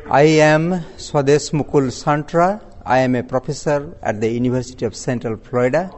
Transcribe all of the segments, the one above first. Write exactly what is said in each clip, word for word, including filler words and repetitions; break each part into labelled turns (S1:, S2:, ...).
S1: I am Swadesh Mukul Santra. I am a professor at the University of Central Florida.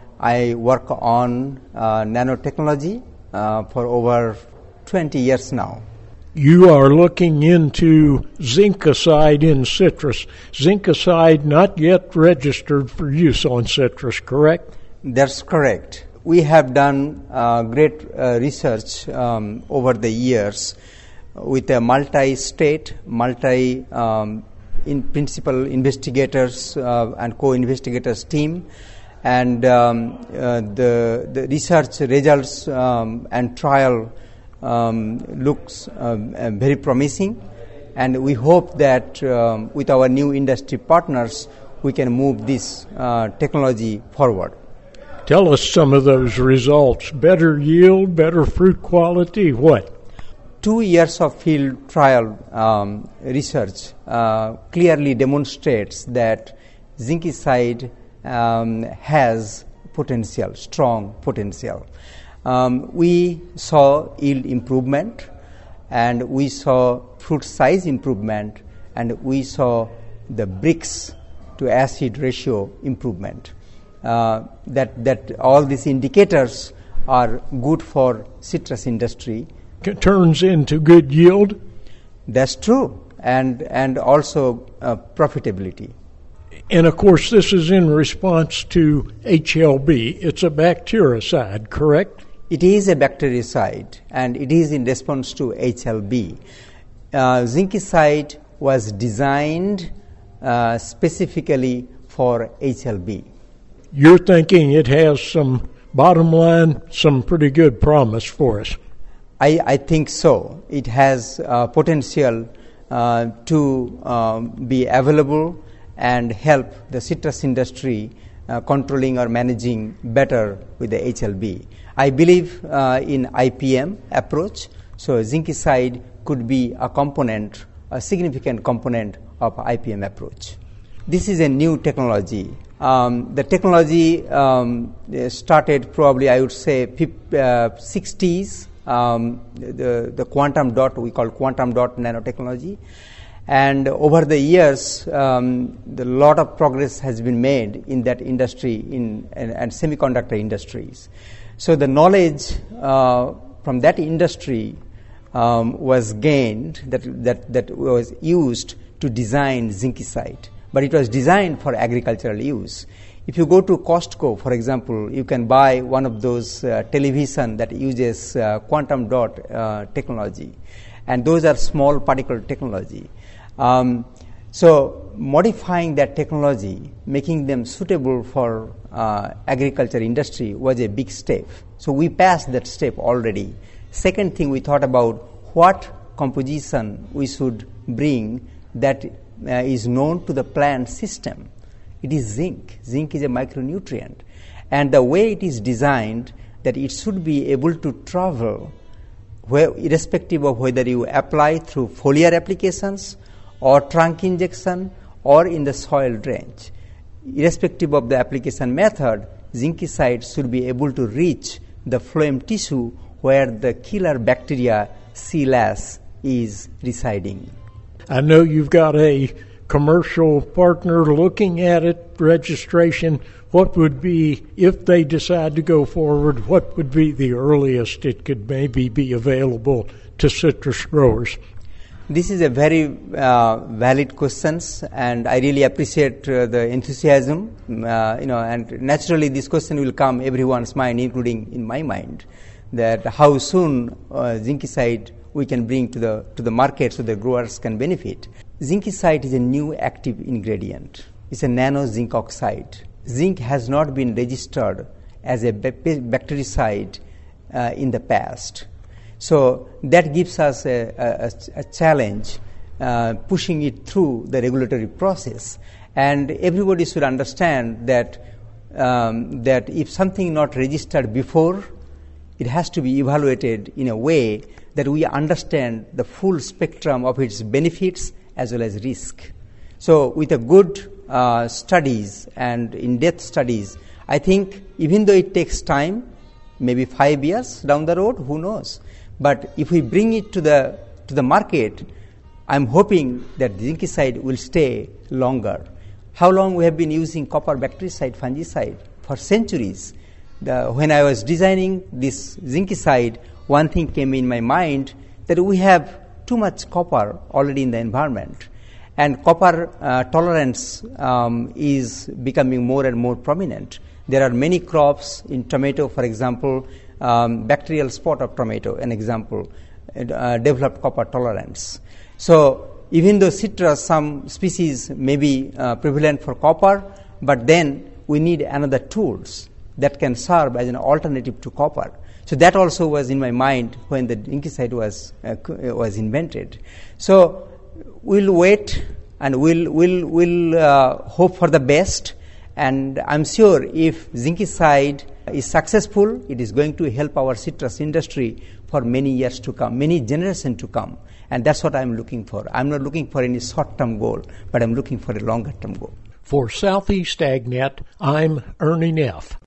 S1: I work on uh, nanotechnology uh, for over twenty years now.
S2: You are looking into zincicide in citrus. Zincicide not yet registered for use on citrus, correct?
S1: That's correct. We have done uh, great uh, research um, over the years with a multi-state, multi um, in principal investigators uh, and co-investigators team, and um, uh, the the research results um, and trial um, looks um, uh, very promising, and we hope that um, with our new industry partners we can move this uh, technology forward.
S2: Tell us some of those results. Better yield, better fruit quality, what?
S1: Two years of field trial um, research uh, clearly demonstrates that zincicide um, has potential, strong potential. Um, we saw yield improvement, and we saw fruit size improvement, and we saw the Brix to acid ratio improvement. Uh, that that all these indicators are good for citrus industry.
S2: It turns into good yield?
S1: That's true, and and also uh, profitability.
S2: And of course this is in response to H L B. It's a bactericide, correct?
S1: It is a bactericide, and it is in response to H L B. Uh, zincicide was designed uh, specifically for H L B.
S2: You're thinking it has some, bottom line, some pretty good promise for us.
S1: I, I think so. It has uh, potential uh, to um, be available and help the citrus industry uh, controlling or managing better with the H L B. I believe uh, in I P M approach, so zincicide could be a component, a significant component of I P M approach. This is a new technology. Um, the technology um, started probably, I would say, uh, sixties. Um, the, the quantum dot, we call quantum dot nanotechnology. And over the years, um, a lot of progress has been made in that industry in, and, and semiconductor industries. So the knowledge uh, from that industry um, was gained, that, that, that was used to design zincicide. But it was designed for agricultural use. If you go to Costco, for example, you can buy one of those uh, television that uses uh, quantum dot uh, technology, and those are small particle technology. Um, so modifying that technology, making them suitable for uh, agriculture industry was a big step. So we passed that step already. Second thing, we thought about what composition we should bring that uh, is known to the plant system. It is zinc. Zinc is a micronutrient. And the way it is designed, that it should be able to travel, where, irrespective of whether you apply through foliar applications or trunk injection or in the soil drainage. Irrespective of the application method, zincicide should be able to reach the phloem tissue where the killer bacteria C. las is residing.
S2: I know you've got a commercial partner looking at it, registration. What would be, if they decide to go forward, what would be the earliest it could maybe be available to citrus growers?
S1: This is a very uh, valid question, and I really appreciate uh, the enthusiasm. Uh, you know, and naturally this question will come everyone's mind, including in my mind, that how soon uh, zincicide we can bring to the to the market so the growers can benefit. Zincicide is a new active ingredient. It's a nano zinc oxide. Zinc has not been registered as a bactericide uh, in the past. So that gives us a, a, a challenge, uh, pushing it through the regulatory process. And everybody should understand that um, that if something not registered before, it has to be evaluated in a way that we understand the full spectrum of its benefits as well as risk. So with a good uh, studies and in-depth studies, I think even though it takes time, maybe five years down the road, who knows? But if we bring it to the to the market, I'm hoping that zincicide will stay longer. How long we have been using copper bactericide, fungicide? For centuries. The, when I was designing this zincicide, one thing came in my mind that we have too much copper already in the environment. And copper uh, tolerance um, is becoming more and more prominent. There are many crops in tomato, for example, um, bacterial spot of tomato, an example, uh, developed copper tolerance. So even though citrus, some species may be uh, prevalent for copper, but then we need another tools that can serve as an alternative to copper. So that also was in my mind when the zincicide was uh, was invented. So we'll wait and we'll we'll we'll uh, hope for the best. And I'm sure if zincicide is successful, it is going to help our citrus industry for many years to come, many generations to come. And that's what I'm looking for. I'm not looking for any short-term goal, but I'm looking for a longer-term goal.
S2: For Southeast AgNet, I'm Ernie Neff.